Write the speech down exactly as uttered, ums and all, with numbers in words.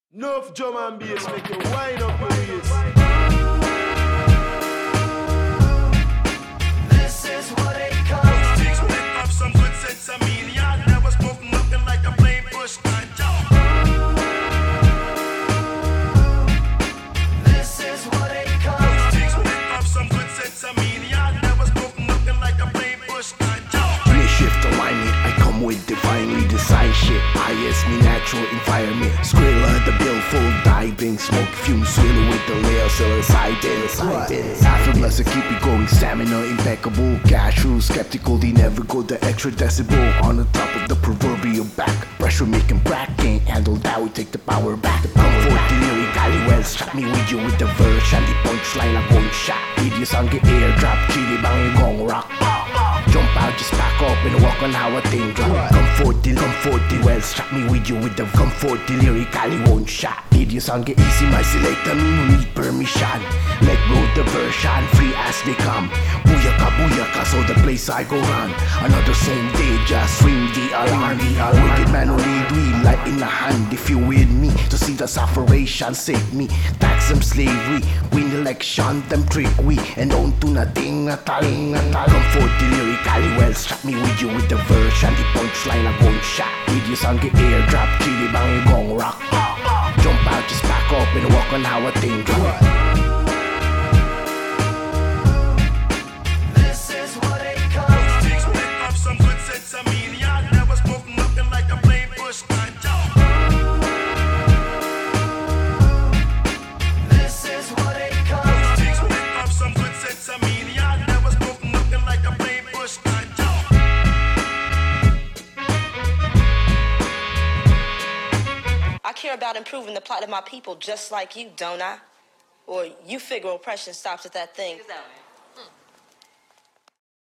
Enough drum and bass, make you wind up your waist. This is what it comes to. Split up some good sense of meaning. I never spoke nothing like a plain bush ganja. This is what it comes to. Split up some good sense of meaning. I never spoke nothing like a plain bush ganja. Me shift alignment, I come with divinely designed shit. I is me natural environment. Skrilla the bill full diving, smoke fumes swirling with the layer psilocybin. Effortless, I keep it going, stamina impeccable. Cashew, skeptical, they never go the extra decibel. On the top of the proverbial back, pressure making crack, can't handle that, we take the power back. Comfort, delirium, well, strap me with you with the version. The punchline, I won't shot. Idiots on get airdrop, chili bang, gong rock. Jump out, just back up and walk on how a thing drop. Comfort, del, comfort, del, well, strap me with you with the comfort, lyrically won't shot. Idiots on get easy, my selector, me no need permission. Let go the version, free as they come. Booyaka, booyaka, so the place I go run. Another same day, just ring the alarm. Wicked man only do light in the hand. If you with me, to see the sufferation, save me. Tax them slavery, win election, them trick we. And don't do nothing, nataling, natal. Comfort, lyrically well, strap me with you with the version. The punchline, I won't shot. Idiots on get airdrop, chili bang, gong rock. Jump out, just back up and walk on how a thing drop. This is what it comes to. Split up some good sense of meaning. I never spoke nothing like a plain bush ganja. This is what it comes to. Split up some good sense of meaning. I never spoke nothing like a plain bush ganja. I care about improving the plight of my people just like you, don't I? Or you figure oppression stops at that thing.